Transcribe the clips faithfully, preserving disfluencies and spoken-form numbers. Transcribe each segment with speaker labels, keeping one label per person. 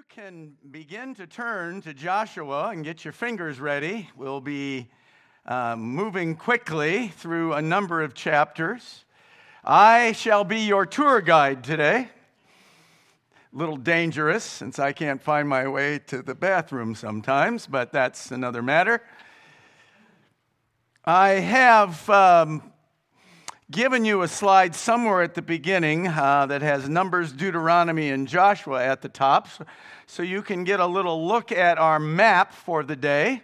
Speaker 1: can begin to turn to Joshua and get your fingers ready. We'll be uh, moving quickly through a number of chapters. I shall be your tour guide today. A little dangerous since I can't find my way to the bathroom sometimes, but that's another matter. I have um, given you a slide somewhere at the beginning uh, that has Numbers, Deuteronomy, and Joshua at the top, so, so you can get a little look at our map for the day.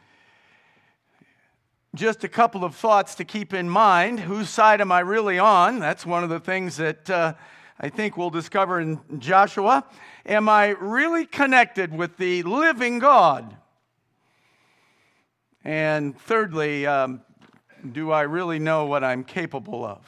Speaker 1: Just a couple of thoughts to keep in mind. Whose side am I really on? That's one of the things that uh, I think we'll discover in Joshua. Am I really connected with the living God? And thirdly, um, do I really know what I'm capable of?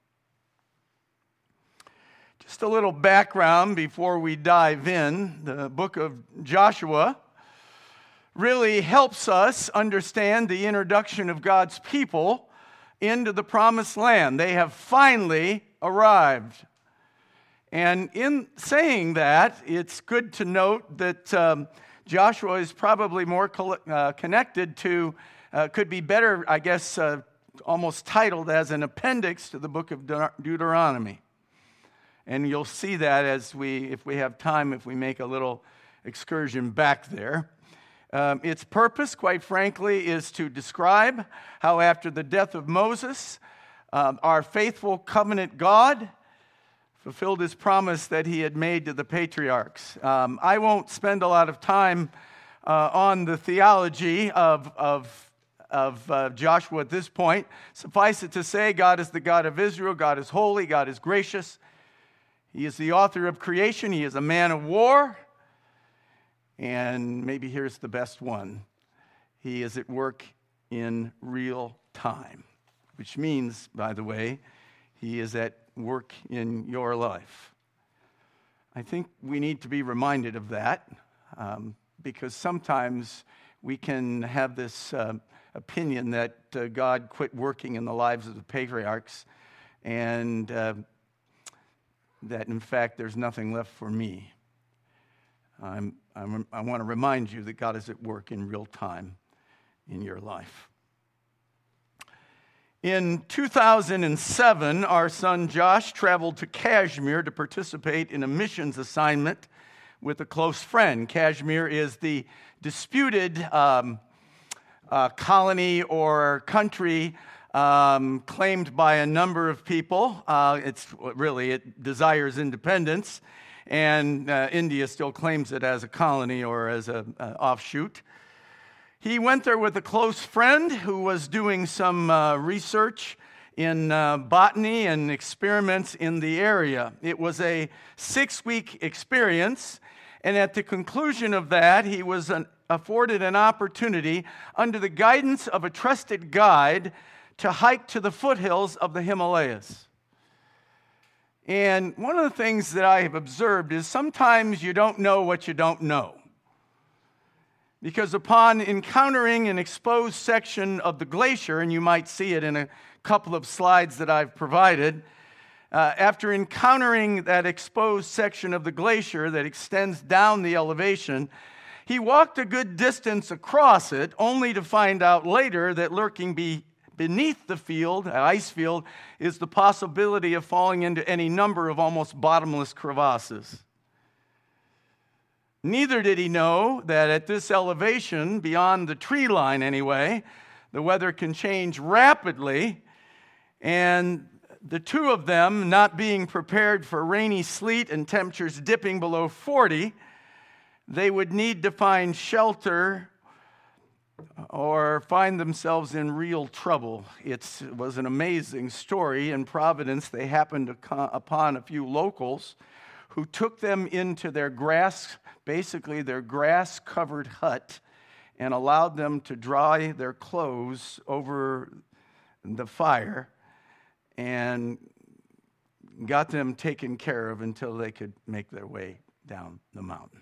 Speaker 1: Just a little background before we dive in. The book of Joshua really helps us understand the introduction of God's people into the promised land. They have finally arrived. And in saying that, it's good to note that um, Joshua is probably more co- uh, connected to Uh, could be better, I guess, uh, almost titled as an appendix to the book of De- Deuteronomy. And you'll see that as we, if we have time, if we make a little excursion back there. Um, its purpose, quite frankly, is to describe how after the death of Moses, uh, our faithful covenant God fulfilled his promise that he had made to the patriarchs. Um, I won't spend a lot of time uh, on the theology of, of of uh, Joshua at this point. Suffice it to say, God is the God of Israel. God is holy. God is gracious. He is the author of creation. He is a man of war. And maybe here's the best one. He is at work in real time, which means, by the way, he is at work in your life. I think we need to be reminded of that um, because sometimes we can have this uh, opinion that uh, God quit working in the lives of the patriarchs and uh, that, in fact, there's nothing left for me. I'm, I'm, I want to remind you that God is at work in real time in your life. In two thousand seven, our son Josh traveled to Kashmir to participate in a missions assignment with a close friend. Kashmir is the disputed um, uh, colony or country um, claimed by a number of people. Uh, it's really, it desires independence, and uh, India still claims it as a colony or as an offshoot. He went there with a close friend who was doing some uh, research in uh, botany and experiments in the area. It was a six-week experience, and at the conclusion of that, he was an, afforded an opportunity under the guidance of a trusted guide to hike to the foothills of the Himalayas. And one of the things that I have observed is sometimes you don't know what you don't know. Because upon encountering an exposed section of the glacier, and you might see it in a couple of slides that I've provided, uh, after encountering that exposed section of the glacier that extends down the elevation, he walked a good distance across it, only to find out later that lurking be beneath the field, the ice field, is the possibility of falling into any number of almost bottomless crevasses. Neither did he know that at this elevation, beyond the tree line anyway, the weather can change rapidly, and the two of them, not being prepared for rainy sleet and temperatures dipping below forty, they would need to find shelter or find themselves in real trouble. It's, it was an amazing story. In Providence, they happened upon a few locals who took them into their grass, basically their grass-covered hut, and allowed them to dry their clothes over the fire and got them taken care of until they could make their way down the mountain.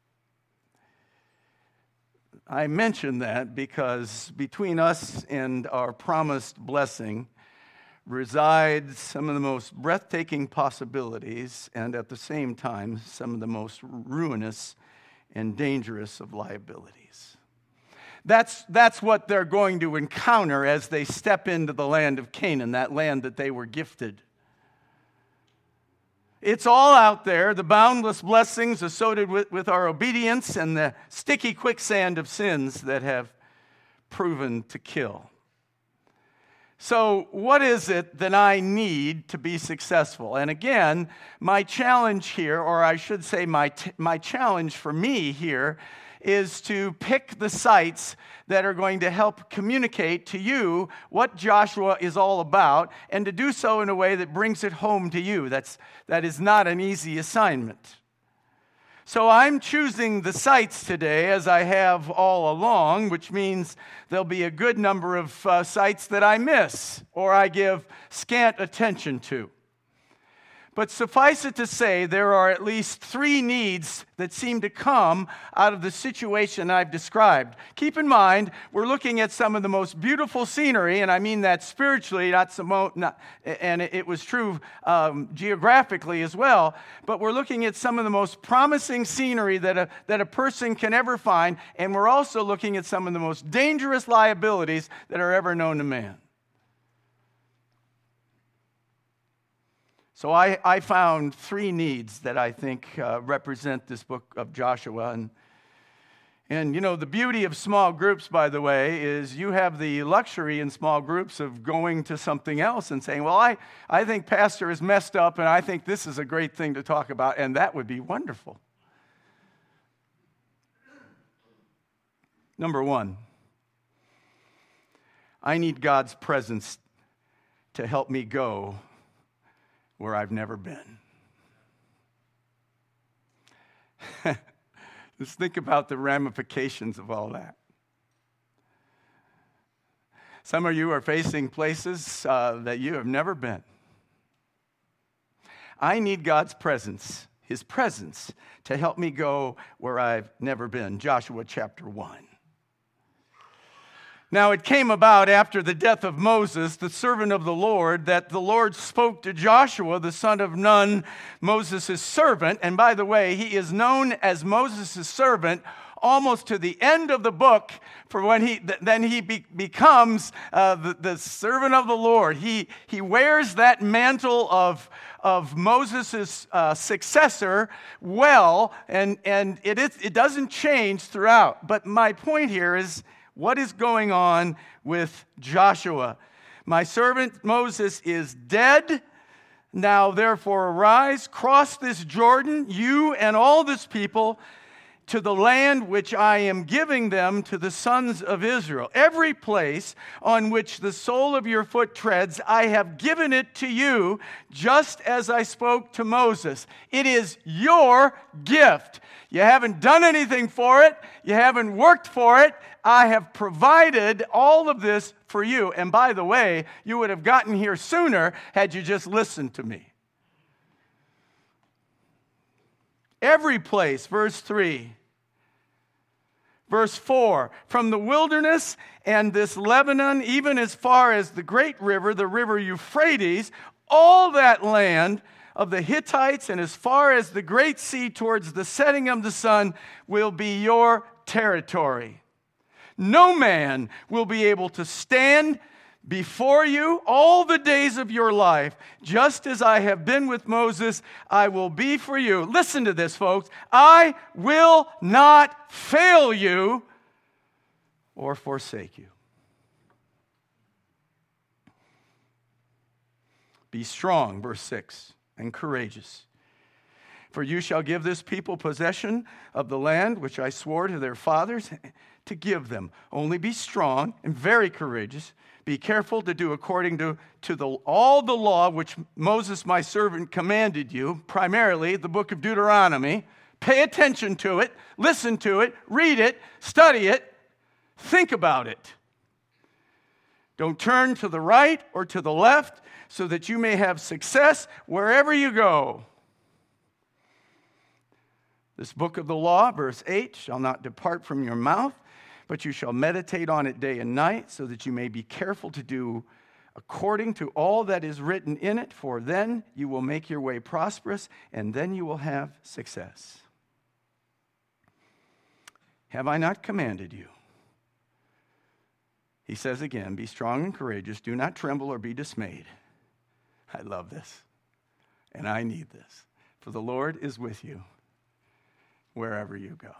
Speaker 1: I mention that because between us and our promised blessing resides some of the most breathtaking possibilities and at the same time some of the most ruinous and dangerous of liabilities. That's, that's what they're going to encounter as they step into the land of Canaan, that land that they were gifted. It's all out there, the boundless blessings associated with, with our obedience and the sticky quicksand of sins that have proven to kill. So what is it that I need to be successful? And again, my challenge here, or I should say my, t- my challenge for me here, is to pick the sites that are going to help communicate to you what Joshua is all about, and to do so in a way that brings it home to you. That's, that is not an easy assignment. So I'm choosing the sites today, as I have all along, which means there'll be a good number of uh, sites that I miss or I give scant attention to. But suffice it to say, there are at least three needs that seem to come out of the situation I've described. Keep in mind, we're looking at some of the most beautiful scenery, and I mean that spiritually, not some, not, and it was true um, geographically as well, but we're looking at some of the most promising scenery that a, that a person can ever find, and we're also looking at some of the most dangerous liabilities that are ever known to man. So I, I found three needs that I think uh, represent this book of Joshua. And, and, you know, the beauty of small groups, by the way, is you have the luxury in small groups of going to something else and saying, well, I, I think Pastor is messed up, and I think this is a great thing to talk about, and that would be wonderful. Number one, I need God's presence to help me go where I've never been. Just think about the ramifications of all that. Some of you are facing places uh, that you have never been. I need God's presence, His presence, to help me go where I've never been. Joshua chapter one. Now it came about after the death of Moses, the servant of the Lord, that the Lord spoke to Joshua, the son of Nun, Moses' servant. And by the way, he is known as Moses' servant almost to the end of the book, for when he then he be, becomes uh, the, the servant of the Lord. He, he wears that mantle of, of Moses' uh, successor well, and, and it, is, it doesn't change throughout. But my point here is, what is going on with Joshua? My servant Moses is dead. Now therefore arise, cross this Jordan, you and all this people, to the land which I am giving them to the sons of Israel. Every place on which the sole of your foot treads, I have given it to you, just as I spoke to Moses. It is your gift. You haven't done anything for it. You haven't worked for it. I have provided all of this for you. And by the way, you would have gotten here sooner had you just listened to me. Every place, verse three. Verse four, from the wilderness and this Lebanon, even as far as the great river, the river Euphrates, all that land of the Hittites, and as far as the great sea towards the setting of the sun, will be your territory. No man will be able to stand before you all the days of your life. Just as I have been with Moses, I will be for you. Listen to this, folks. I will not fail you or forsake you. Be strong, verse six, and courageous. For you shall give this people possession of the land which I swore to their fathers to give them. Only be strong and very courageous. Be careful to do according to, to the, all the law which Moses my servant commanded you, primarily the book of Deuteronomy. Pay attention to it, listen to it, read it, study it, think about it. Don't turn to the right or to the left, so that you may have success wherever you go. This book of the law, verse eight, shall not depart from your mouth, but you shall meditate on it day and night, so that you may be careful to do according to all that is written in it, for then you will make your way prosperous, and then you will have success. Have I not commanded you? He says again, be strong and courageous. Do not tremble or be dismayed. I love this, and I need this. For the Lord is with you wherever you go.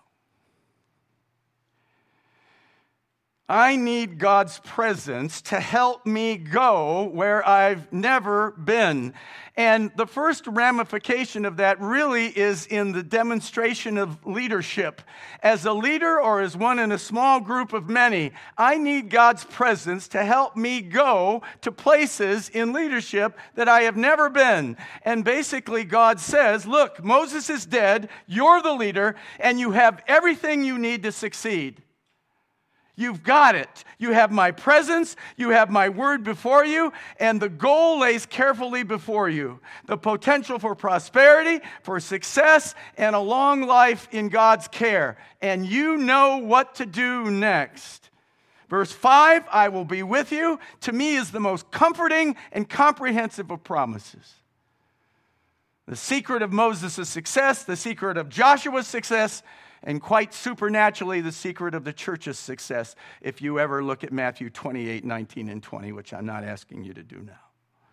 Speaker 1: I need God's presence to help me go where I've never been. And the first ramification of that really is in the demonstration of leadership. As a leader or as one in a small group of many, I need God's presence to help me go to places in leadership that I have never been. And basically God says, look, Moses is dead, you're the leader, and you have everything you need to succeed. You've got it. You have my presence, you have my word before you, and the goal lays carefully before you. The potential for prosperity, for success, and a long life in God's care. And you know what to do next. Verse five, I will be with you, to me is the most comforting and comprehensive of promises. The secret of Moses' success, the secret of Joshua's success, and quite supernaturally, the secret of the church's success, if you ever look at Matthew twenty-eight, nineteen, and twenty, which I'm not asking you to do now.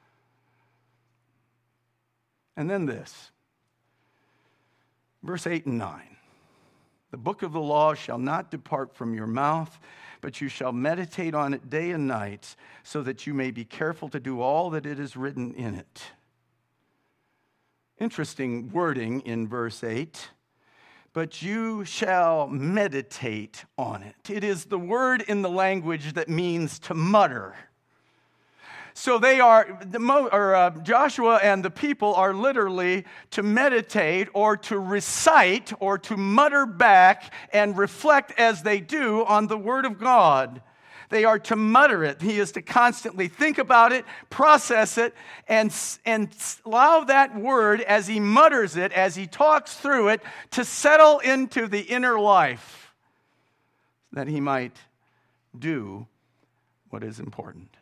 Speaker 1: And then this, verse eight and nine. The book of the law shall not depart from your mouth, but you shall meditate on it day and night, so that you may be careful to do all that it is written in it. Interesting wording in verse eight. But you shall meditate on it. It is the word in the language that means to mutter. So they are, the or uh, Joshua and the people are literally to meditate or to recite or to mutter back and reflect as they do on the word of God. They are to mutter it. He is to constantly think about it, process it, and, and allow that word as he mutters it, as he talks through it, to settle into the inner life, that he might do what is important.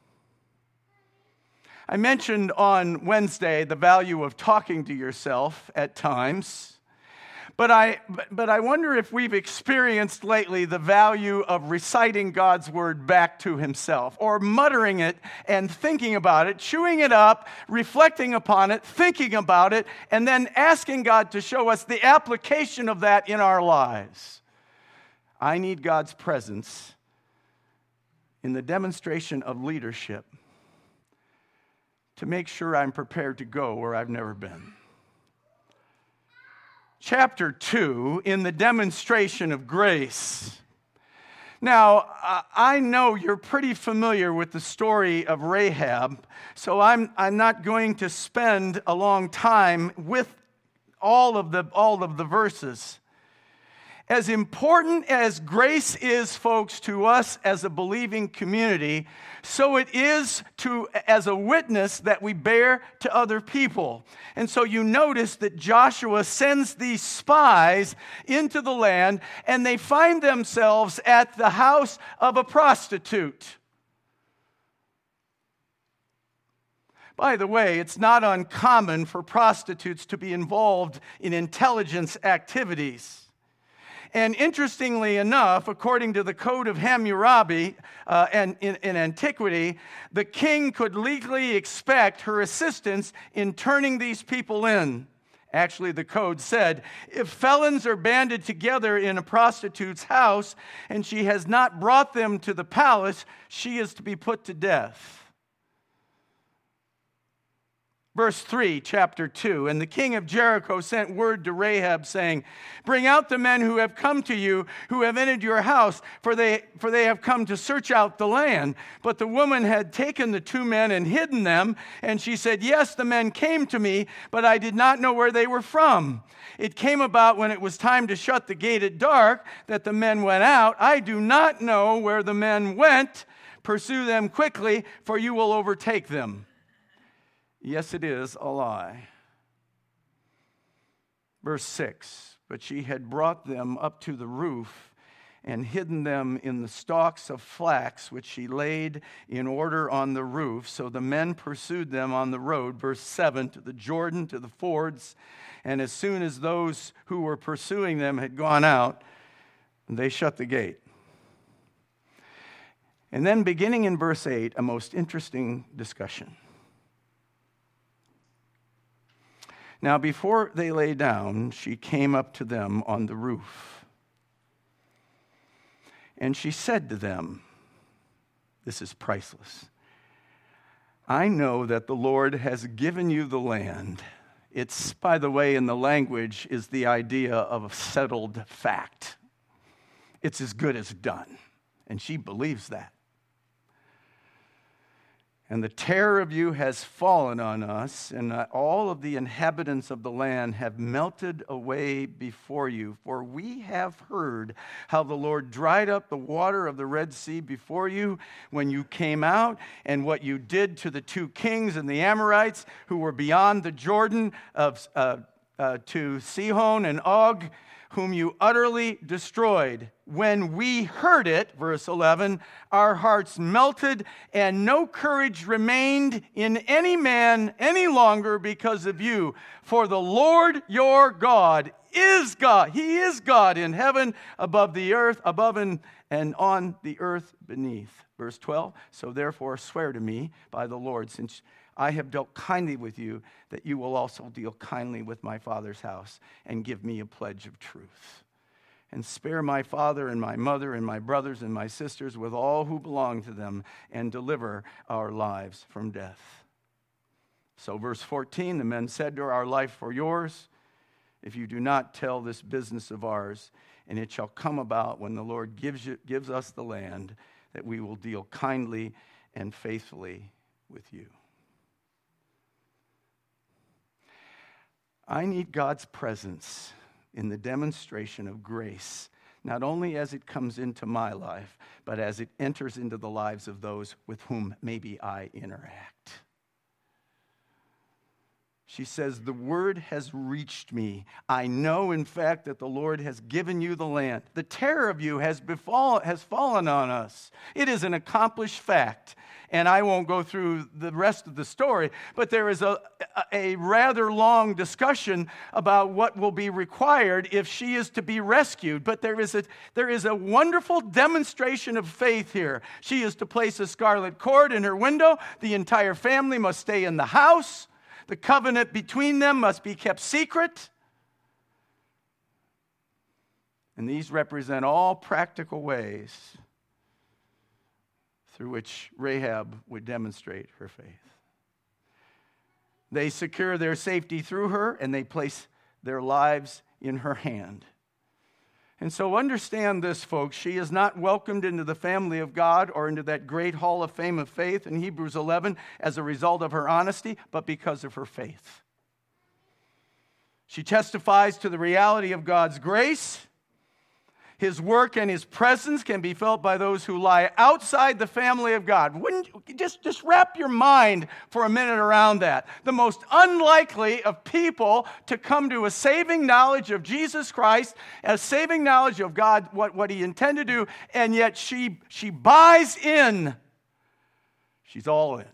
Speaker 1: I mentioned on Wednesday the value of talking to yourself at times. But I, but I wonder if we've experienced lately the value of reciting God's word back to himself, or muttering it and thinking about it, chewing it up, reflecting upon it, thinking about it, and then asking God to show us the application of that in our lives. I need God's presence in the demonstration of leadership to make sure I'm prepared to go where I've never been. Chapter two, in the demonstration of grace. Now, I know you're pretty familiar with the story of Rahab, so I'm, I'm not going to spend a long time with all of the, all of the verses. As important as grace is, folks, to us as a believing community, so it is to as a witness that we bear to other people. And so you notice that Joshua sends these spies into the land, and they find themselves at the house of a prostitute. By the way, it's not uncommon for prostitutes to be involved in intelligence activities. And interestingly enough, according to the Code of Hammurabi uh, and in, in antiquity, the king could legally expect her assistance in turning these people in. Actually, the code said, if felons are banded together in a prostitute's house and she has not brought them to the palace, she is to be put to death. Verse three, chapter two, and the king of Jericho sent word to Rahab, saying, bring out the men who have come to you, who have entered your house, for they, for they have come to search out the land. But the woman had taken the two men and hidden them, and she said, yes, the men came to me, but I did not know where they were from. It came about when it was time to shut the gate at dark, that the men went out. I do not know where the men went. Pursue them quickly, for you will overtake them. Yes, it is a lie. Verse six, but she had brought them up to the roof and hidden them in the stalks of flax, which she laid in order on the roof. So the men pursued them on the road, verse seven, to the Jordan, to the fords. And as soon as those who were pursuing them had gone out, And they shut the gate. And then beginning in verse eight, a most interesting discussion. Now, before they lay down, she came up to them on the roof. And she said to them, this is priceless, I know that the Lord has given you the land. It's, by the way, in the language is the idea of a settled fact. It's as good as done. And she believes that. And the terror of you has fallen on us, and all of the inhabitants of the land have melted away before you. For we have heard how the Lord dried up the water of the Red Sea before you when you came out, and what you did to the two kings and the Amorites who were beyond the Jordan of uh, uh, to Sihon and Og, whom you utterly destroyed. When we heard it, verse eleven, our hearts melted, and no courage remained in any man any longer because of you. For the Lord your God is God. He is God in heaven, above the earth, above and, and on the earth beneath. Verse twelve, so therefore swear to me by the Lord, since I have dealt kindly with you, that you will also deal kindly with my father's house and give me a pledge of truth. And spare my father and my mother and my brothers and my sisters with all who belong to them, and deliver our lives from death. So verse fourteen, the men said to her, our life for yours, if you do not tell this business of ours, and it shall come about when the Lord gives you, gives us the land, that we will deal kindly and faithfully with you. I need God's presence in the demonstration of grace, not only as it comes into my life, but as it enters into the lives of those with whom maybe I interact. She says, the word has reached me. I know, in fact, that the Lord has given you the land. The terror of you has befall, has fallen on us. It is an accomplished fact. And I won't go through the rest of the story, but there is a, a rather long discussion about what will be required if she is to be rescued. But there is a, there is a wonderful demonstration of faith here. She is to place a scarlet cord in her window. The entire family must stay in the house. The covenant between them must be kept secret. And these represent all practical ways through which Rahab would demonstrate her faith. They secure their safety through her, and they place their lives in her hand. And so understand this, folks. She is not welcomed into the family of God or into that great hall of fame of faith in Hebrews eleven as a result of her honesty, but because of her faith. She testifies to the reality of God's grace. His work and his presence can be felt by those who lie outside the family of God. Wouldn't you, just, just wrap your mind for a minute around that. The most unlikely of people to come to a saving knowledge of Jesus Christ, a saving knowledge of God, what, what he intended to do, and yet she, she buys in. She's all in.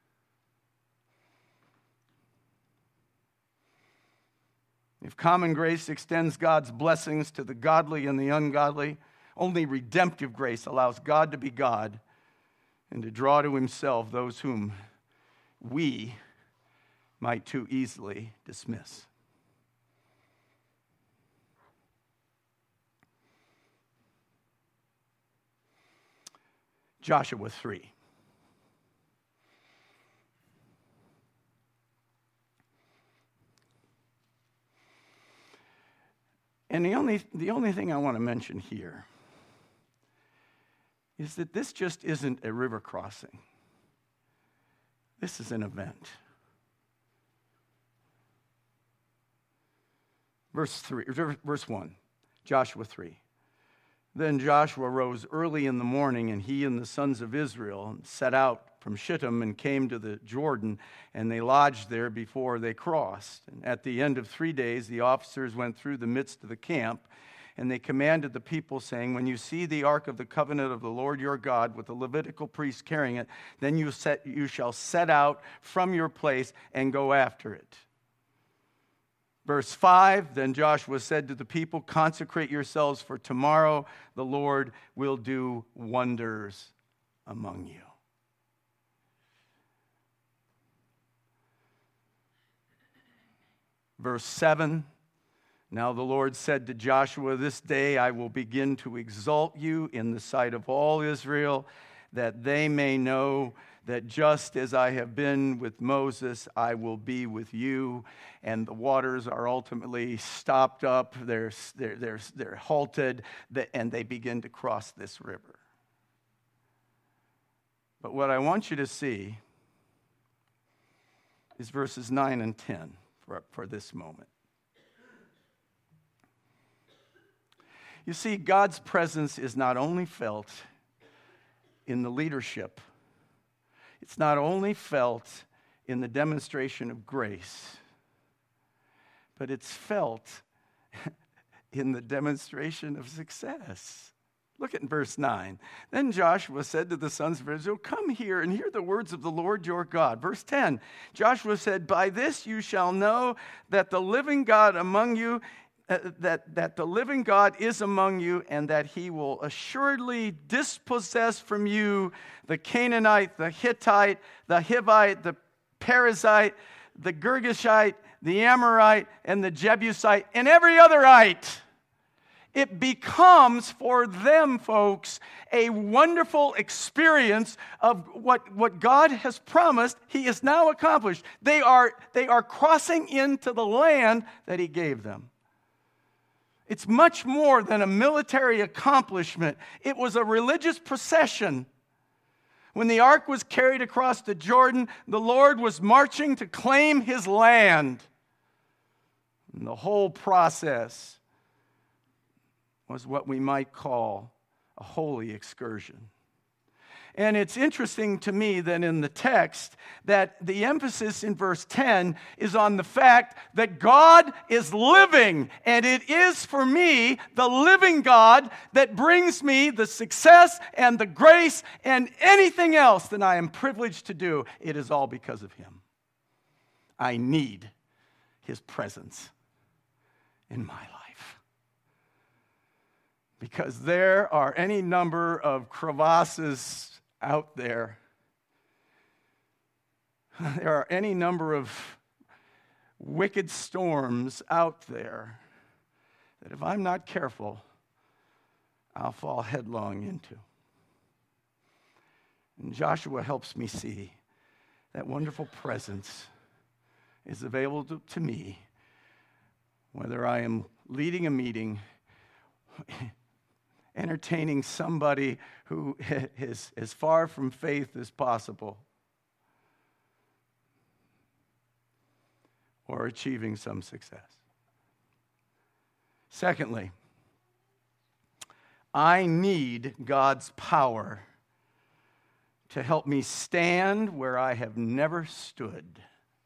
Speaker 1: If common grace extends God's blessings to the godly and the ungodly, only redemptive grace allows God to be God and to draw to himself those whom we might too easily dismiss. Joshua three. And the only, the only thing I want to mention here is that this just isn't a river crossing. This is an event. Verse three, verse one, Joshua three. Then Joshua rose early in the morning, and he and the sons of Israel set out from Shittim and came to the Jordan, and they lodged there before they crossed. And at the end of three days, the officers went through the midst of the camp, and they commanded the people, saying, when you see the ark of the covenant of the Lord your God with the Levitical priests carrying it, then you, set, you shall set out from your place and go after it. Verse five, then Joshua said to the people, consecrate yourselves, for tomorrow the Lord will do wonders among you. Verse seven, now the Lord said to Joshua, this day I will begin to exalt you in the sight of all Israel, that they may know that just as I have been with Moses, I will be with you. And the waters are ultimately stopped up, they're, they're, they're, they're halted, and they begin to cross this river. But what I want you to see is verses nine and ten for, for this moment. You see, God's presence is not only felt in the leadership, it's not only felt in the demonstration of grace, but it's felt in the demonstration of success. Look at verse nine. Then Joshua said to the sons of Israel, come here and hear the words of the Lord your God. Verse ten, Joshua said, by this you shall know that the living God among you Uh, that, that the living God is among you, and that he will assuredly dispossess from you the Canaanite, the Hittite, the Hivite, the Perizzite, the Girgashite, the Amorite, and the Jebusite, and every otherite. It becomes for them, folks, a wonderful experience of what, what God has promised he has now accomplished. They are, they are crossing into the land that he gave them. It's much more than a military accomplishment. It was a religious procession. When the ark was carried across the Jordan, the Lord was marching to claim his land. And the whole process was what we might call a holy excursion. And it's interesting to me that in the text that the emphasis in verse ten is on the fact that God is living, and it is for me the living God that brings me the success and the grace and anything else that I am privileged to do. It is all because of him. I need his presence in my life. Because there are any number of crevasses out there. There are any number of wicked storms out there that if I'm not careful, I'll fall headlong into. And Joshua helps me see that wonderful presence is available to, to me, whether I am leading a meeting, entertaining somebody who is as far from faith as possible, or achieving some success. Secondly, I need God's power to help me stand where I have never stood.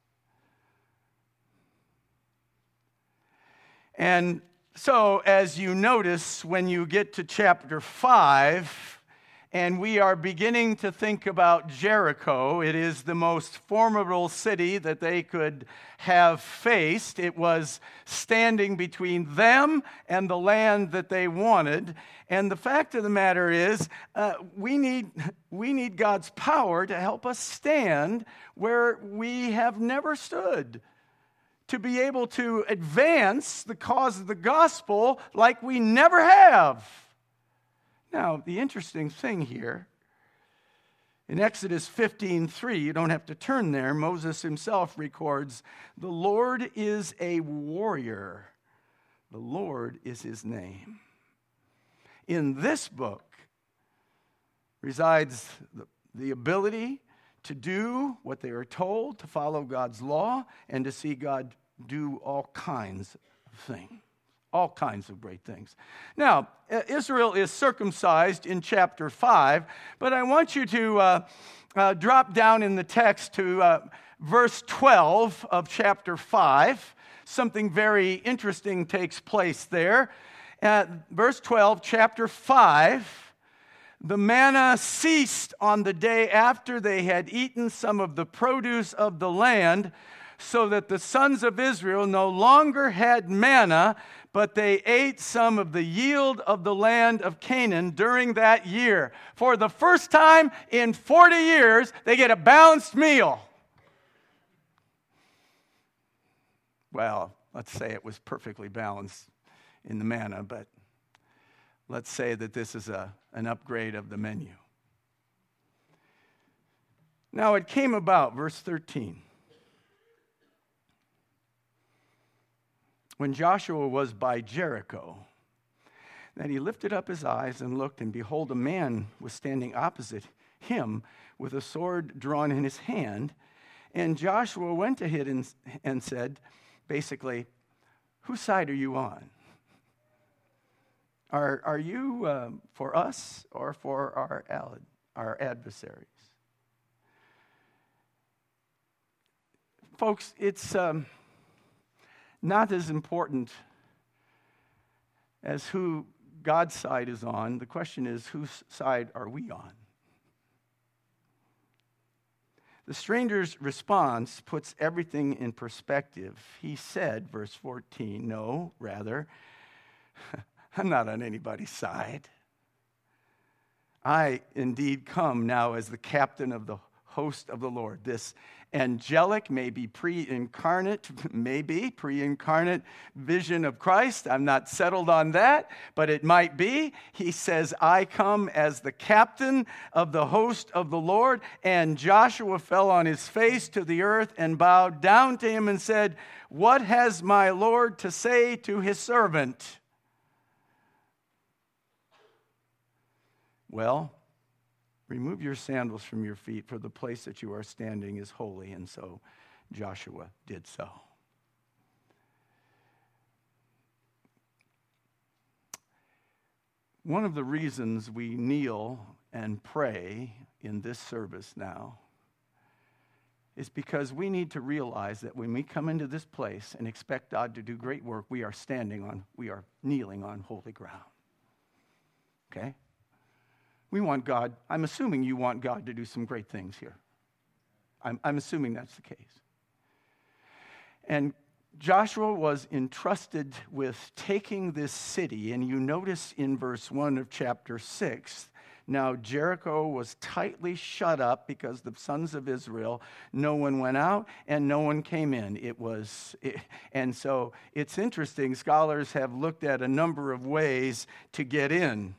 Speaker 1: And so, as you notice, when you get to chapter five, and we are beginning to think about Jericho, it is the most formidable city that they could have faced. It was standing between them and the land that they wanted. And the fact of the matter is, uh, we need, we need God's power to help us stand where we have never stood, to be able to advance the cause of the gospel like we never have. Now, the interesting thing here, in Exodus fifteen three, you don't have to turn there, Moses himself records, the Lord is a warrior. The Lord is his name. In this book resides the, the ability to do what they are told, to follow God's law, and to see God do all kinds of things. All kinds of great things. Now, Israel is circumcised in chapter five, but I want you to uh, uh, drop down in the text to uh, verse twelve of chapter five. Something very interesting takes place there. At verse twelve, chapter five, the manna ceased on the day after they had eaten some of the produce of the land, so that the sons of Israel no longer had manna, but they ate some of the yield of the land of Canaan during that year. For the first time in forty years, they get a balanced meal. Well, let's say it was perfectly balanced in the manna, but let's say that this is a, an upgrade of the menu. Now it came about, verse thirteen, when Joshua was by Jericho, that he lifted up his eyes and looked, and behold, a man was standing opposite him with a sword drawn in his hand. And Joshua went to him and, and said, basically, whose side are you on? Are, are you uh, for us or for our, our adversaries? Folks, it's um, not as important as who God's side is on. The question is, whose side are we on? The stranger's response puts everything in perspective. He said, verse fourteen, no, rather, I'm not on anybody's side. I indeed come now as the captain of the host of the Lord. This angelic, maybe pre-incarnate, maybe pre-incarnate vision of Christ. I'm not settled on that, but it might be. He says, I come as the captain of the host of the Lord. And Joshua fell on his face to the earth and bowed down to him and said, what has my Lord to say to his servant? Well, remove your sandals from your feet, for the place that you are standing is holy. And so Joshua did so. One of the reasons we kneel and pray in this service now is because we need to realize that when we come into this place and expect God to do great work, we are standing on, we are kneeling on holy ground. Okay? We want God, I'm assuming you want God to do some great things here. I'm, I'm assuming that's the case. And Joshua was entrusted with taking this city, and you notice in verse one of chapter six, now Jericho was tightly shut up because the sons of Israel, no one went out and no one came in. It was, it, and so it's interesting, scholars have looked at a number of ways to get in.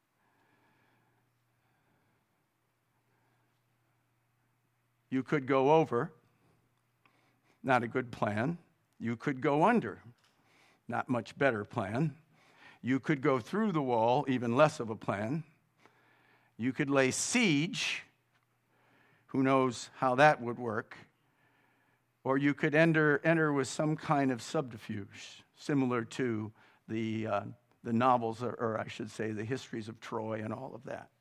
Speaker 1: You could go over, not a good plan. You could go under, not much better plan. You could go through the wall, even less of a plan. You could lay siege, who knows how that would work. Or you could enter, enter with some kind of subterfuge, similar to the, uh, the novels, or, or I should say the histories of Troy and all of that.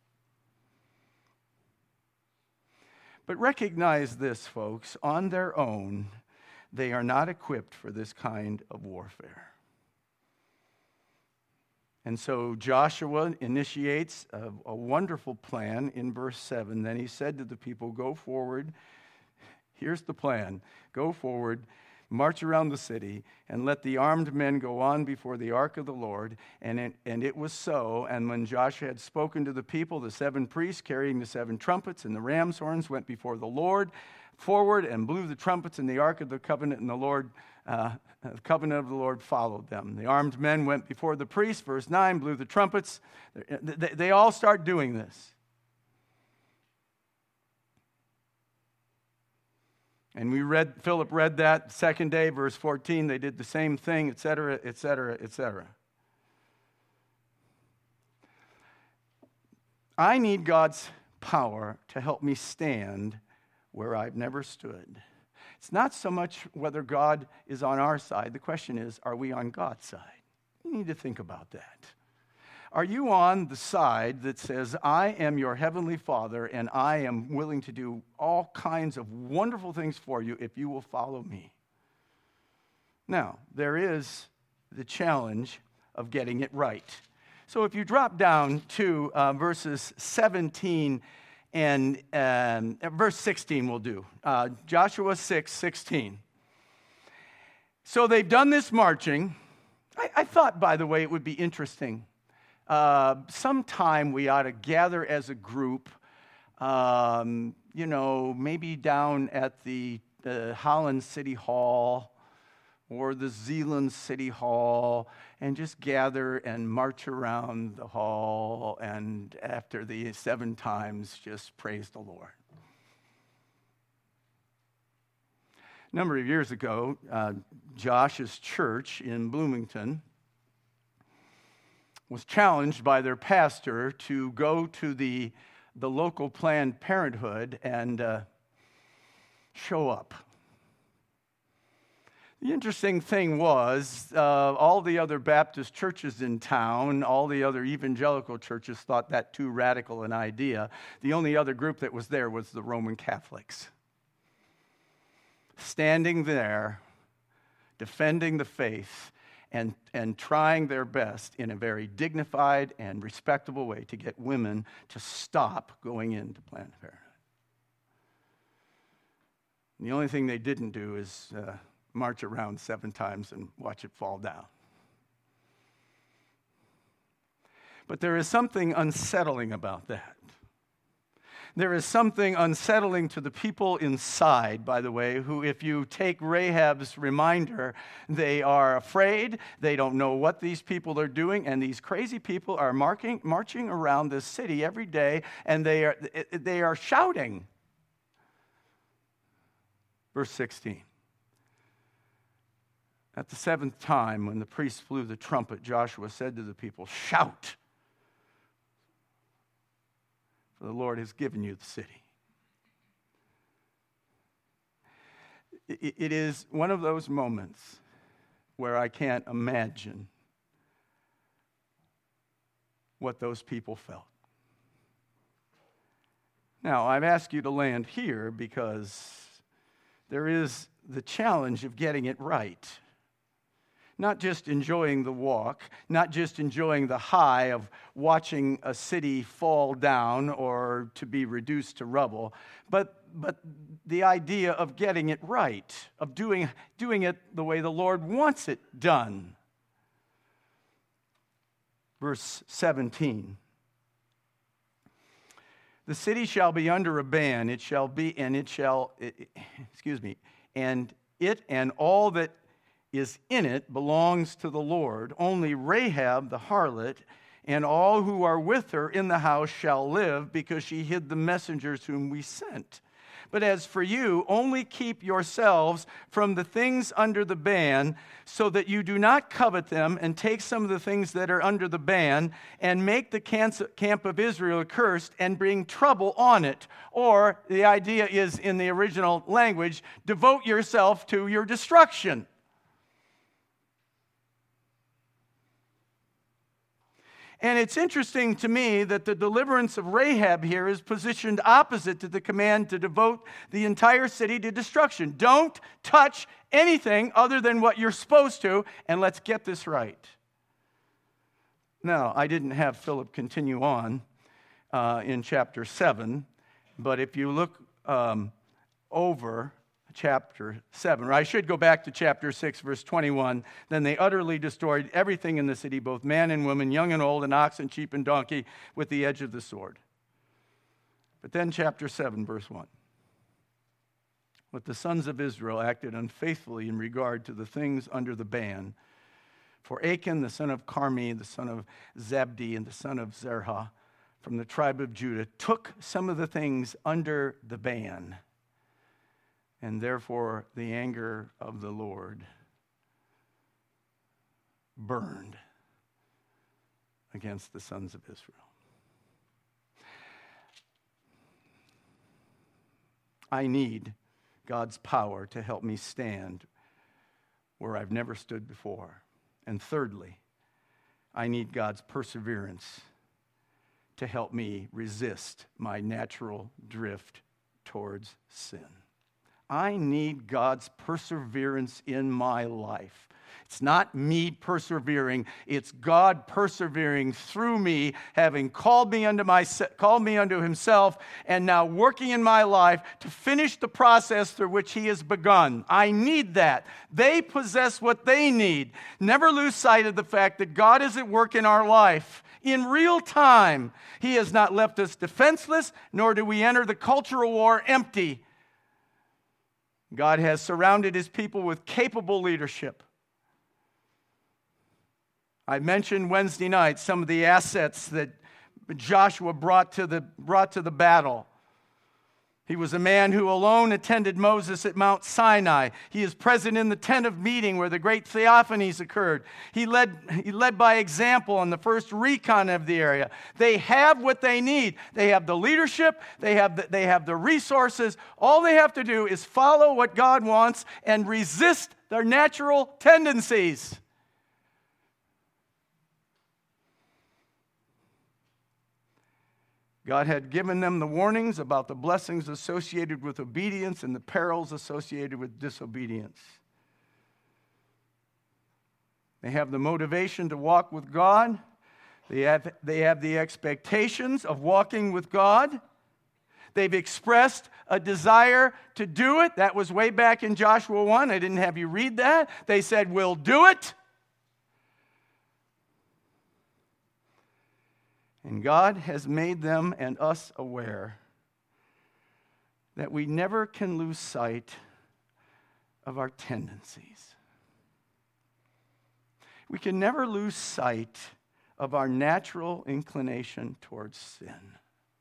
Speaker 1: But recognize this, folks, on their own, they are not equipped for this kind of warfare. And so Joshua initiates a, a wonderful plan in verse seven. Then he said to the people, go forward. Here's the plan. Go forward, march around the city, and let the armed men go on before the ark of the Lord. And it, and it was so. And when Joshua had spoken to the people, the seven priests carrying the seven trumpets and the ram's horns went before the Lord forward and blew the trumpets, and the ark of the covenant and the Lord, uh, the covenant of the Lord followed them. The armed men went before the priests, verse nine, blew the trumpets. They, they all start doing this. And we read, Philip read that second day, verse fourteen, they did the same thing, et cetera, et cetera, et cetera. I need God's power to help me stand where I've never stood. It's not so much whether God is on our side. The question is, are we on God's side? You need to think about that. Are you on the side that says, I am your heavenly Father, and I am willing to do all kinds of wonderful things for you if you will follow me? Now, there is the challenge of getting it right. So if you drop down to uh, verses seventeen and um, verse sixteen will do. Uh, Joshua six, sixteen. So they've done this marching. I, I thought, by the way, it would be interesting. Uh, sometime we ought to gather as a group, um, you know, maybe down at the, the Holland City Hall or the Zeeland City Hall, and just gather and march around the hall, and after the seven times, just praise the Lord. A number of years ago, uh, Josh's church in Bloomington was challenged by their pastor to go to the, the local Planned Parenthood and uh, show up. The interesting thing was, uh, all the other Baptist churches in town, all the other evangelical churches thought that too radical an idea. The only other group that was there was the Roman Catholics. Standing there, defending the faith, and, and trying their best in a very dignified and respectable way to get women to stop going into Planned Parenthood. And the only thing they didn't do is uh, march around seven times and watch it fall down. But there is something unsettling about that. There is something unsettling to the people inside, by the way, who, if you take Rahab's reminder, they are afraid, they don't know what these people are doing, and these crazy people are marking, marching around this city every day, and they are, they are shouting. Verse sixteen. At the seventh time, when the priest blew the trumpet, Joshua said to the people, "Shout, for the Lord has given you the city." It is one of those moments where I can't imagine what those people felt. Now, I've asked you to land here because there is the challenge of getting it right. Not just enjoying the walk, not just enjoying the high of watching a city fall down or to be reduced to rubble, but, but the idea of getting it right, of doing, doing it the way the Lord wants it done. Verse seventeen. The city shall be under a ban, it shall be, and it shall, it, excuse me, and it and all that is in it belongs to the Lord. Only Rahab the harlot and all who are with her in the house shall live, because she hid the messengers whom we sent. But as for you, only keep yourselves from the things under the ban, so that you do not covet them, and take some of the things that are under the ban, and make the camp of Israel accursed, and bring trouble on it. Or, the idea is, in the original language, devote yourself to your destruction. And it's interesting to me that the deliverance of Rahab here is positioned opposite to the command to devote the entire city to destruction. Don't touch anything other than what you're supposed to, and let's get this right. Now, I didn't have Philip continue on uh, in chapter seven, but if you look um, over chapter seven, or I should go back to chapter six, verse twenty-one. Then they utterly destroyed everything in the city, both man and woman, young and old, and ox and sheep and donkey, with the edge of the sword. But then chapter seven, verse one. But the sons of Israel acted unfaithfully in regard to the things under the ban. For Achan, the son of Carmi, the son of Zabdi, and the son of Zerah, from the tribe of Judah, took some of the things under the ban. And therefore, the anger of the Lord burned against the sons of Israel. I need God's power to help me stand where I've never stood before. And thirdly, I need God's perseverance to help me resist my natural drift towards sin. I need God's perseverance in my life It's not me persevering. It's God persevering through me, having called me unto my, called me unto himself, and now working in my life to finish the process through which he has begun. I need that. They possess what they need. Never lose sight of the fact that God is at work in our life. In real time, he has not left us defenseless, nor do we enter the cultural war empty. God has surrounded his people with capable leadership. I mentioned Wednesday night some of the assets that Joshua brought to the, brought to the battle. He was a man who alone attended Moses at Mount Sinai. He is present in the tent of meeting where the great theophanies occurred. He led, he led by example on the first recon of the area. They have what they need. They have the leadership. They have the, they have the resources. All they have to do is follow what God wants and resist their natural tendencies. God had given them the warnings about the blessings associated with obedience and the perils associated with disobedience. They have the motivation to walk with God. They have, they have the expectations of walking with God. They've expressed a desire to do it. That was way back in Joshua one. I didn't have you read that. They said, we'll do it. And God has made them and us aware that we never can lose sight of our tendencies. We can never lose sight of our natural inclination towards sin.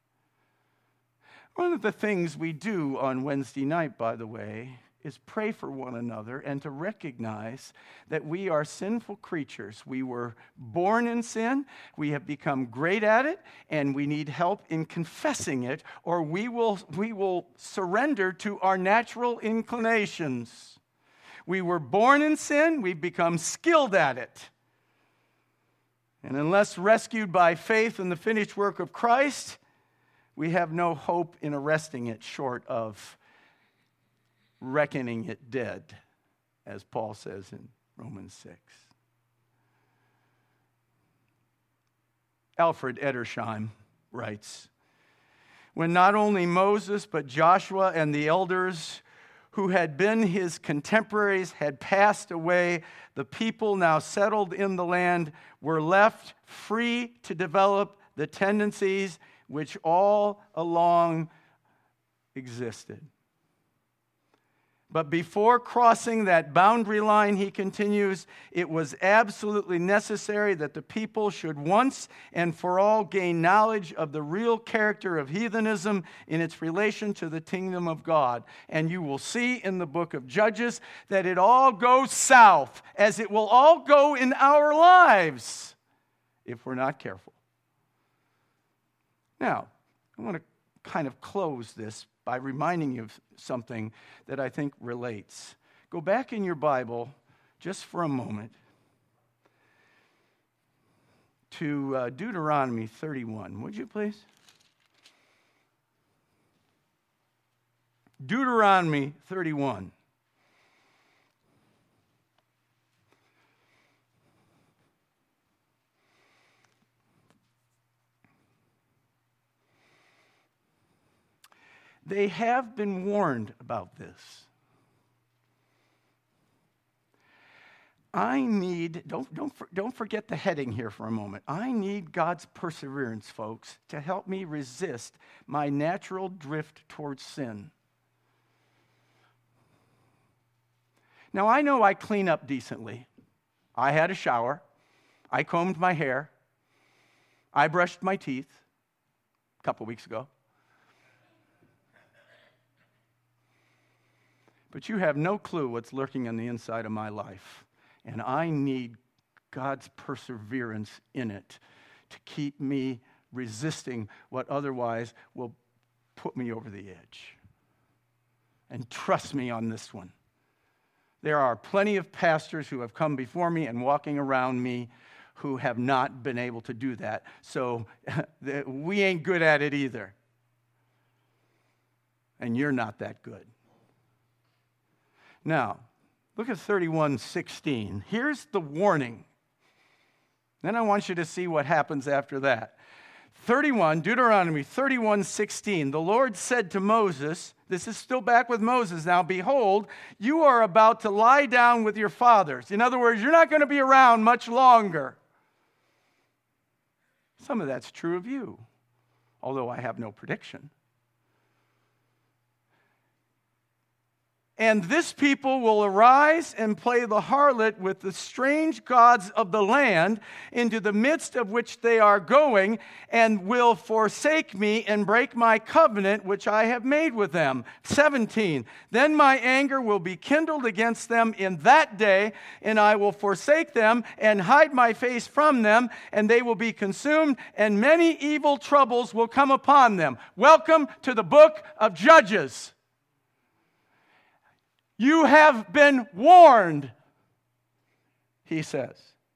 Speaker 1: One of the things we do on Wednesday night, by the way, is pray for one another and to recognize that we are sinful creatures. We were born in sin, we have become great at it, and we need help in confessing it, or we will, we will surrender to our natural inclinations. We were born in sin, we've become skilled at it. And unless rescued by faith in the finished work of Christ, we have no hope in arresting it short of reckoning it dead, as Paul says in Romans six. Alfred Edersheim writes, when not only Moses, but Joshua and the elders who had been his contemporaries had passed away, the people now settled in the land were left free to develop the tendencies which all along existed. But before crossing that boundary line, he continues, it was absolutely necessary that the people should once and for all gain knowledge of the real character of heathenism in its relation to the kingdom of God. And you will see in the book of Judges that it all goes south, as it will all go in our lives if we're not careful. Now, I want to kind of close this by reminding you of something that I think relates. Go back in your Bible just for a moment to uh, Deuteronomy thirty-one, would you please? Deuteronomy thirty-one. They have been warned about this. I need, don't, don't, don't forget the heading here for a moment. I need God's perseverance, folks, to help me resist my natural drift towards sin. Now, I know I clean up decently. I had a shower. I combed my hair. I brushed my teeth a couple weeks ago. But you have no clue what's lurking on the inside of my life. And I need God's perseverance in it to keep me resisting what otherwise will put me over the edge. And trust me on this one. There are plenty of pastors who have come before me and walking around me who have not been able to do that. So we ain't good at it either. And you're not that good. Now, Look at thirty-one sixteen. Here's the warning. Then I want you to see what happens after that. thirty-one, Deuteronomy thirty-one sixteen. The Lord said to Moses, this is still back with Moses now, behold, you are about to lie down with your fathers. In other words, you're not going to be around much longer. Some of that's true of you, although I have no prediction. And this people will arise and play the harlot with the strange gods of the land, into the midst of which they are going, and will forsake me and break my covenant which I have made with them. seventeen. Then my anger will be kindled against them in that day, and I will forsake them and hide my face from them, and they will be consumed, and many evil troubles will come upon them. Welcome to the book of Judges. You have been warned, he says.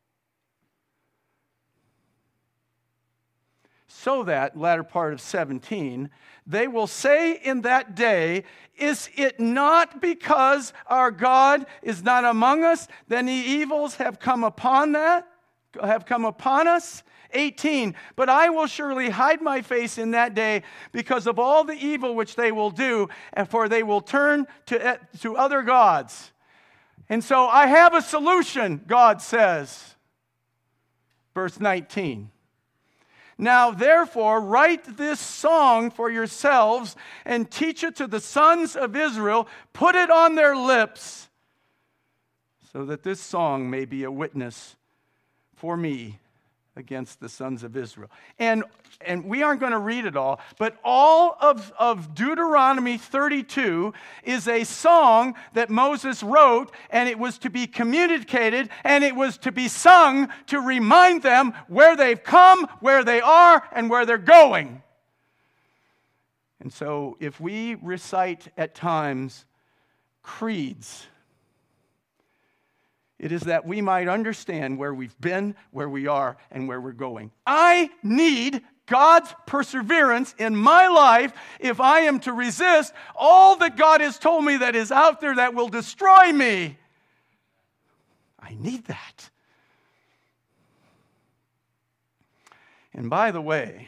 Speaker 1: So that, latter part of seventeen, they will say in that day, is it not because our God is not among us, then the evils have come upon that, have come upon us? eighteen, but I will surely hide my face in that day because of all the evil which they will do, and for they will turn to, to other gods. And so I have a solution, God says. Verse nineteen. Now therefore write this song for yourselves and teach it to the sons of Israel. Put it on their lips so that this song may be a witness for me against the sons of Israel. And, and we aren't going to read it all, but all of, of Deuteronomy thirty-two is a song that Moses wrote, and it was to be communicated, and it was to be sung to remind them where they've come, where they are, and where they're going. And so if we recite at times creeds, it is that we might understand where we've been, where we are, and where we're going. I need God's perseverance in my life if I am to resist all that God has told me that is out there that will destroy me. I need that. And by the way,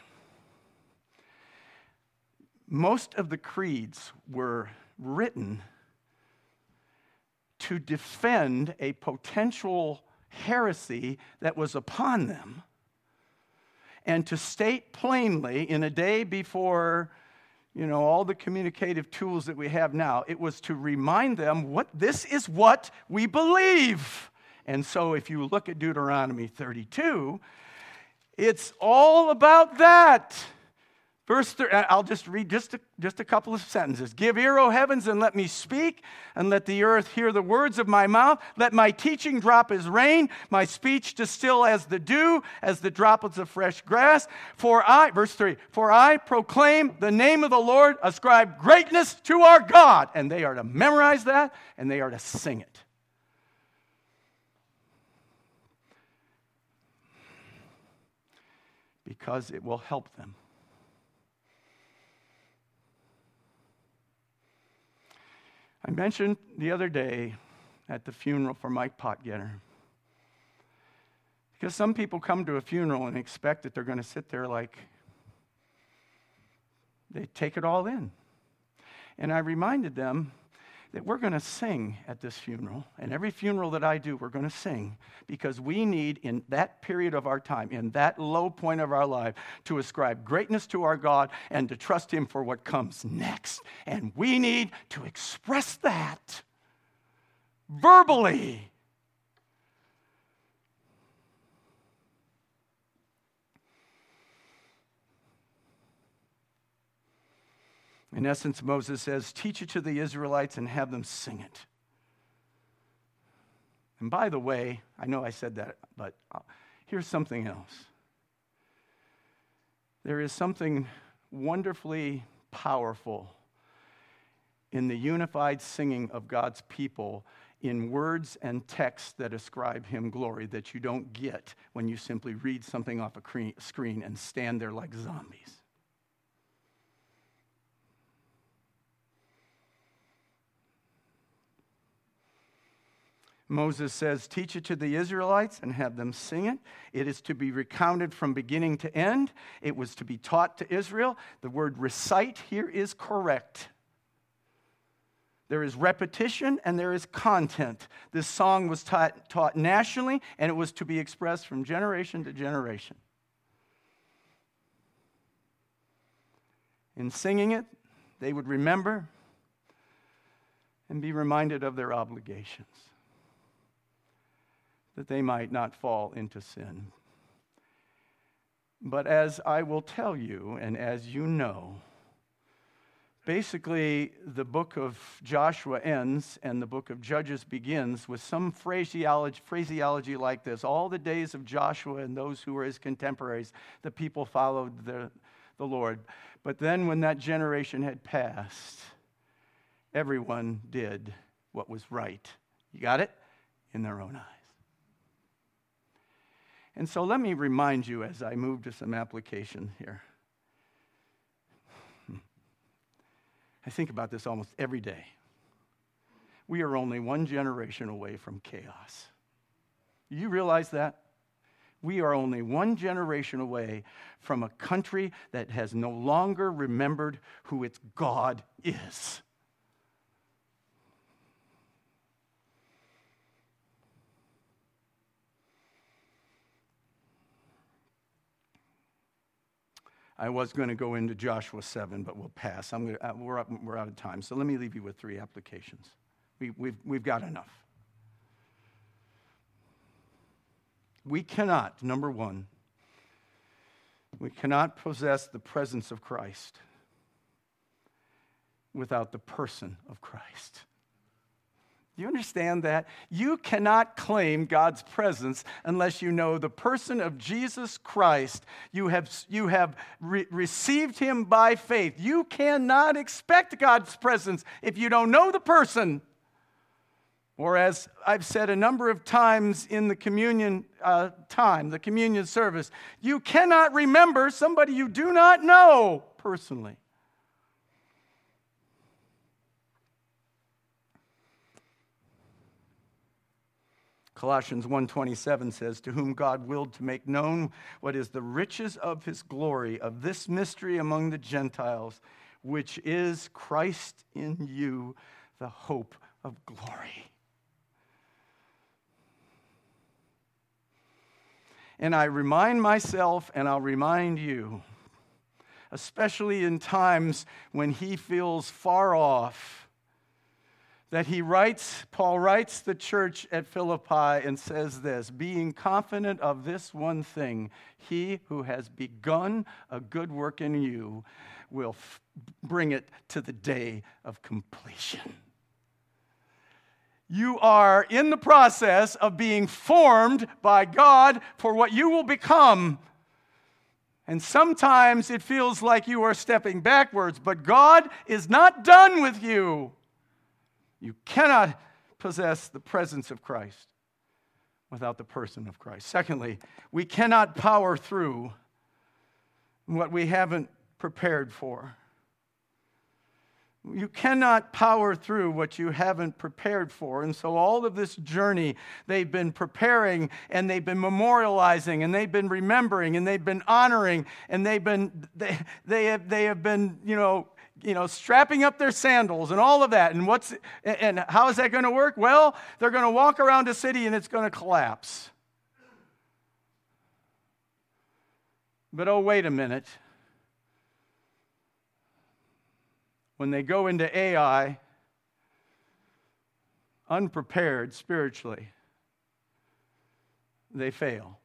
Speaker 1: most of the creeds were written to defend a potential heresy that was upon them, and to state plainly in a day before, you know, all the communicative tools that we have now, it was to remind them what this is what we believe. And so if you look at Deuteronomy thirty-two, it's all about that. Verse thirty, I'll just read just a, just a couple of sentences. Give ear, O heavens, and let me speak, and let the earth hear the words of my mouth. Let my teaching drop as rain, my speech distill as the dew, as the droplets of fresh grass. For I, verse three, for I proclaim the name of the Lord, ascribe greatness to our God. And they are to memorize that, and they are to sing it. Because it will help them. I mentioned the other day at the funeral for Mike Potgetter, because some people come to a funeral and expect that they're going to sit there like they take it all in. And I reminded them that we're going to sing at this funeral, and every funeral that I do, we're going to sing, because we need, in that period of our time, in that low point of our life, to ascribe greatness to our God and to trust Him for what comes next. And we need to express that verbally. In essence, Moses says, teach it to the Israelites and have them sing it. And by the way, I know I said that, but here's something else. There is something wonderfully powerful in the unified singing of God's people in words and texts that ascribe Him glory that you don't get when you simply read something off a screen and stand there like zombies. Moses says, teach it to the Israelites and have them sing it. It is to be recounted from beginning to end. It was to be taught to Israel. The word recite here is correct. There is repetition and there is content. This song was taught, taught nationally, and it was to be expressed from generation to generation. In singing it, they would remember and be reminded of their obligations, that they might not fall into sin. But as I will tell you, and as you know, basically the book of Joshua ends and the book of Judges begins with some phraseology, phraseology like this. All the days of Joshua and those who were his contemporaries, the people followed the, the Lord. But then when that generation had passed, everyone did what was right. You got it? In their own eyes. And so let me remind you as I move to some application here. I think about this almost every day. We are only one generation away from chaos. Do you realize that? We are only one generation away from a country that has no longer remembered who its God is. I was going to go into Joshua seven, but we'll pass. I'm going to, uh, we're, up, we're out of time, so let me leave you with three applications. We, we've, we've got enough. We cannot, number one, we cannot possess the presence of Christ without the person of Christ. Do you understand that? You cannot claim God's presence unless you know the person of Jesus Christ. You have, you have re- received him by faith. You cannot expect God's presence if you don't know the person. Or as I've said a number of times in the communion uh, time, the communion service, you cannot remember somebody you do not know personally. Colossians one twenty-seven says, to whom God willed to make known what is the riches of his glory, of this mystery among the Gentiles, which is Christ in you, the hope of glory. And I remind myself, and I'll remind you, especially in times when he feels far off, that he writes, Paul writes the church at Philippi and says this, being confident of this one thing, he who has begun a good work in you will f- bring it to the day of completion. You are in the process of being formed by God for what you will become. And sometimes it feels like you are stepping backwards, but God is not done with you. You cannot possess the presence of Christ without the person of Christ. Secondly, we cannot power through what we haven't prepared for. You cannot power through what you haven't prepared for. And so all of this journey, they've been preparing and they've been memorializing and they've been remembering and they've been honoring and they've been, they, they have, they have been, you know, you know, strapping up their sandals and all of that. And what's and how is that going to work? Well, they're going to walk around a city and it's going to collapse. But oh, wait a minute. When they go into Ai, unprepared spiritually, they fail.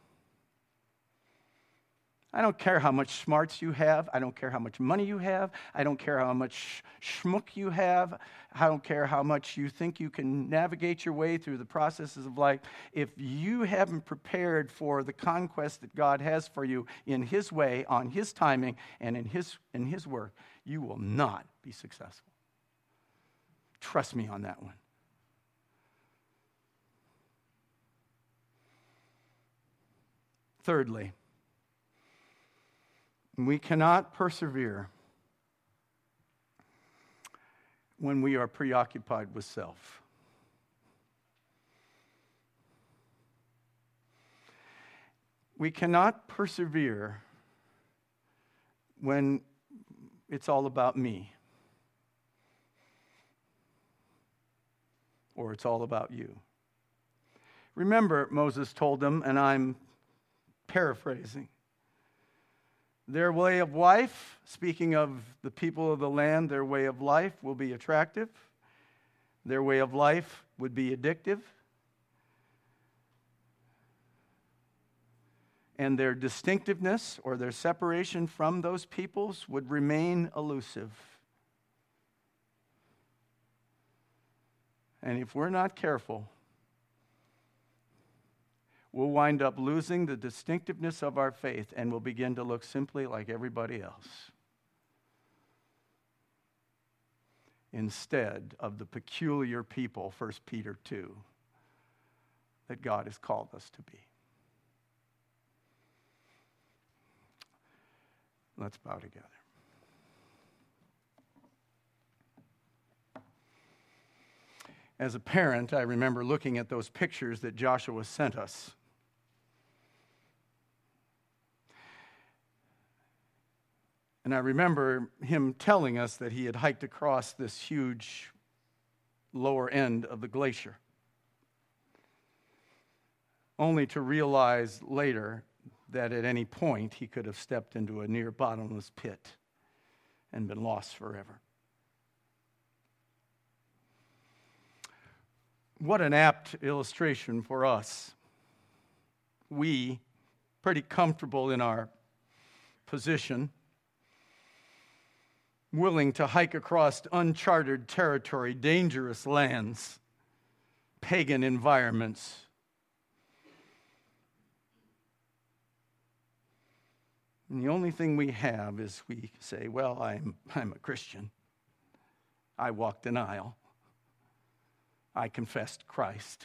Speaker 1: I don't care how much smarts you have. I don't care how much money you have. I don't care how much schmuck you have. I don't care how much you think you can navigate your way through the processes of life. If you haven't prepared for the conquest that God has for you in his way, on his timing, and in his, in his work, you will not be successful. Trust me on that one. Thirdly, we cannot persevere when we are preoccupied with self. We cannot persevere when it's all about me or it's all about you. Remember, Moses told them, and I'm paraphrasing, their way of life, speaking of the people of the land, their way of life will be attractive. Their way of life would be addictive. And their distinctiveness or their separation from those peoples would remain elusive. And if we're not careful, we'll wind up losing the distinctiveness of our faith and we'll begin to look simply like everybody else, instead of the peculiar people, First Peter two, that God has called us to be. Let's bow together. As a parent, I remember looking at those pictures that Joshua sent us. And I remember him telling us that he had hiked across this huge lower end of the glacier, only to realize later that at any point he could have stepped into a near bottomless pit and been lost forever. What an apt illustration for us. We, pretty comfortable in our position, willing to hike across uncharted territory, dangerous lands, pagan environments. And the only thing we have is we say, well, I'm, I'm a Christian. I walked an aisle. I confessed Christ.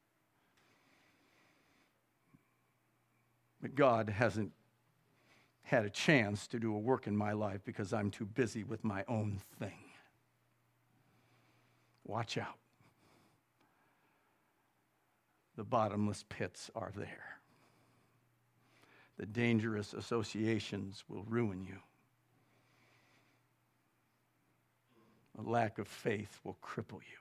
Speaker 1: But God hasn't had a chance to do a work in my life because I'm too busy with my own thing. Watch out. The bottomless pits are there. The dangerous associations will ruin you. A lack of faith will cripple you.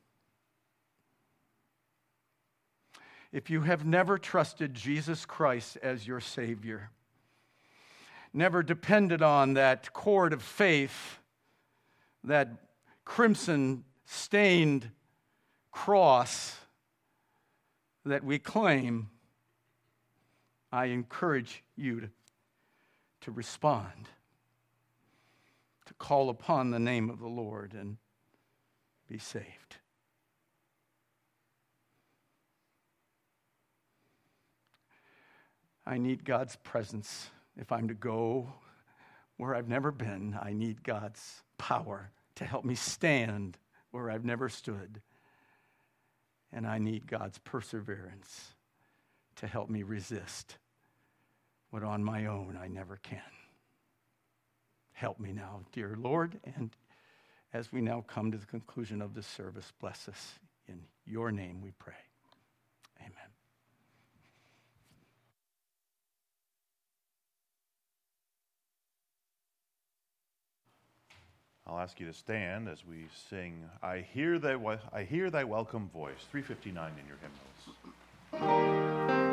Speaker 1: If you have never trusted Jesus Christ as your Savior, never depended on that cord of faith, that crimson-stained cross that we claim, I encourage you to, to respond, to call upon the name of the Lord and be saved. I need God's presence. If I'm to go where I've never been, I need God's power to help me stand where I've never stood. And I need God's perseverance to help me resist what on my own I never can. Help me now, dear Lord, and as we now come to the conclusion of this service, bless us. In your name we pray. Amen.
Speaker 2: I'll ask you to stand as we sing, I Hear Thy, I Hear Thy Welcome Voice, three fifty-nine in your hymnals.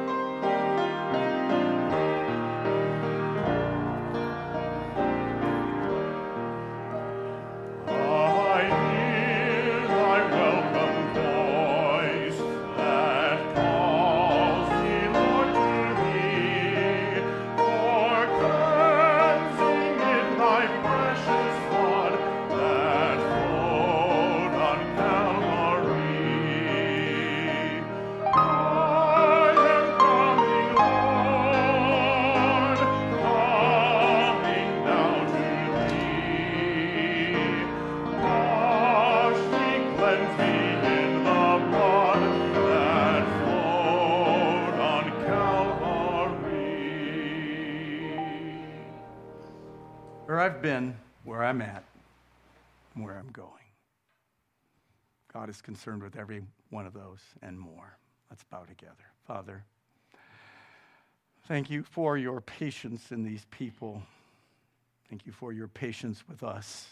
Speaker 1: I've been, where I'm at, and where I'm going. God is concerned with every one of those and more. Let's bow together. Father, Thank you for your patience in these people. Thank you for your patience with us.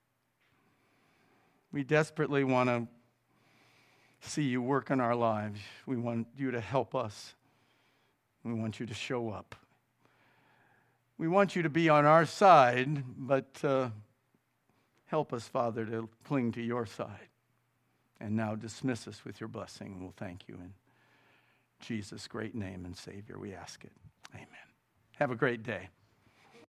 Speaker 1: We desperately want to see you work in our lives. We want you to help us. We want you to show up. We want you to be on our side, but uh, help us, Father, to cling to your side. And now dismiss us with your blessing, and we'll thank you in Jesus' great name and Savior. We ask it. Amen. Have a great day.